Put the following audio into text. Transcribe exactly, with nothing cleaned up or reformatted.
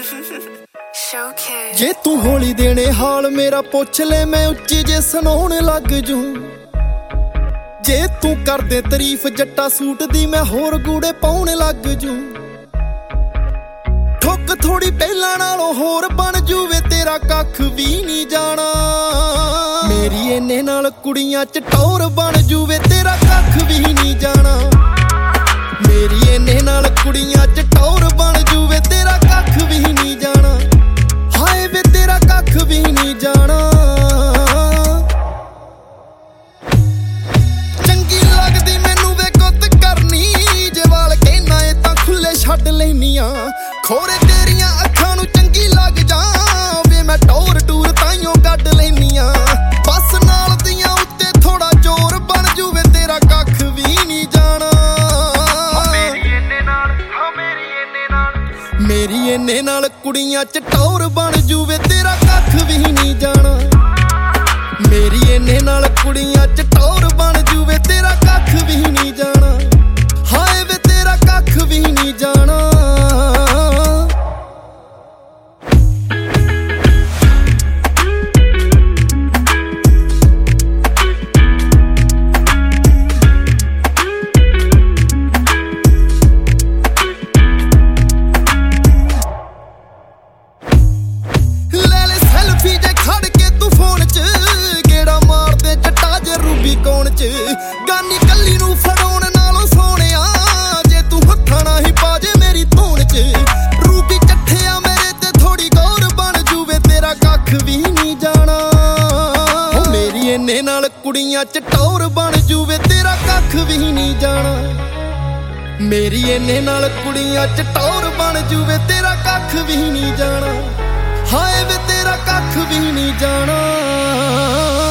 ਜੇ ਤੂੰ ਹੌਲੀ ਦੇਣੇ ਹਾਲ ਮੇਰਾ ਪੁੱਛ ਲੈ, ਮੈਂ ਉੱਚੀ ਜੇ ਸੁਣਾਉਣ ਲੱਗ ਜੂ। ਜੇ ਤੂੰ ਕਰਦੇ ਤਾਰੀਫ ਜੱਟਾ ਸੂਟ ਦੀ, ਮੈਂ ਹੋਰ ਗੂੜੇ ਪਾਉਣ ਲੱਗ ਜੂ। ਠੁੱਕ ਥੋੜੀ ਪਹਿਲਾਂ ਨਾਲੋਂ ਹੋਰ ਬਣ ਜੂਵੇ, ਤੇਰਾ ਕੱਖ ਵੀ ਨਹੀਂ ਜਾਣਾ। ਮੇਰੀ ਇਹਨੇ ਨਾਲ ਕੁੜੀਆਂ ਚ ਟੌਰ ਬਣ ਜੂਵੇ, ਤੇਰਾ ਕੱਖ ਵੀ ਨਹੀਂ ਜਾਣਾ। ਮੇਰੀ ਇਹਨੇ ਨਾਲ ਕੁੜੀਆਂ ਚ ਟੌਰ ਬਣ ਜੂਵੇ, ਤੇਰਾ ਕੱਖ ਵੀ ਨਹੀਂ ਜਾਣਾ। ਹਾਏ ਵੇ ਤੇਰਾ ਕੱਖ ਵੀ ਨਹੀਂ ਜਾਣਾ। ਚੰਗੀ ਲੱਗਦੀ ਮੈਨੂੰ ਵੇ ਗੁੱਤ ਕਰਨੀ, ਜੇ ਵਾਲ ਕਹਿਣਾ ਏ ਤਾਂ ਖੁੱਲੇ ਛੱਡ ਲੈਨੀਆਂ। ਖੋਰੇ ਤੇਰੀਆਂ ਅੱਖਾਂ ਨੂੰ ਚੰਗੀ ਲੱਗ ਜਾ ਵੇ, ਮੈਂ ਟੌਰ ਟੂਰ ਤਾਈਓ ਕੱਢ ਲੈਨੀਆਂ। ਬਸ ਨਾਲ ਦੀਆਂ ਉੱਤੇ ਥੋੜਾ ਜ਼ੋਰ ਬਣ ਜੂਵੇ, ਤੇਰਾ ਕੱਖ ਵੀ ਨਹੀਂ ਜਾਣਾ। ਮੇਰੀ ਇਹਨੇ ਨਾਲ ਕੁੜੀਆਂ ਚ ਟੌਰ ਬਣ ਜੂਵੇ, ਤੇਰਾ ਕੱਖ ਵੀ ਨਹੀਂ ਜਾਣਾ। ਮੇਰੀ ਇਹਨੇ ਨਾਲ ਕੁੜੀਆਂ ਚ ਟੌਰ ਬਣ ਜੂਵੇ, ਤੇਰਾ ਕੱਖ ਵੀ ਨਹੀਂ ਜਾਣਾ। ਹਾਏ ਵੇ ਤੇਰਾ ਕੱਖ ਵੀ ਨਹੀਂ ਜਾਣਾ। ਗਾਨੀ ਕੱਲੀ ਨੂੰ ਫੜਾਉਣ ਨਾਲੋਂ ਸੋਹਣਿਆ, ਜੇ ਤੂੰ ਹੱਥਾਂ ਨਾਲ ਹੀ ਪਾ ਜੇ ਮੇਰੀ ਧੂਣ ਚ। ਰੂਬੀ ਚੱਠਿਆ ਮੇਰੇ ਤੇ ਥੋੜੀ ਗੌਰ ਬਣ ਜੂਵੇ, ਤੇਰਾ ਕੱਖ ਵੀ ਨਹੀਂ ਜਾਣਾ। ਓ ਮੇਰੀ ਇਹਨੇ ਨਾਲ ਕੁੜੀਆਂ ਚ ਟੌਰ ਬਣ ਜੂਵੇ, ਤੇਰਾ ਕੱਖ ਵੀ ਨਹੀਂ ਜਾਣਾ। ਮੇਰੀ ਇਹਨੇ ਨਾਲ ਕੁੜੀਆਂ ਚ ਟੌਰ ਬਣ ਜੂਵੇ, ਤੇਰਾ ਕੱਖ ਵੀ ਨਹੀਂ ਜਾਣਾ। ਹਾਏ ਵੇ ਤੇਰਾ ਕੱਖ ਵੀ ਨਹੀਂ ਜਾਣਾ।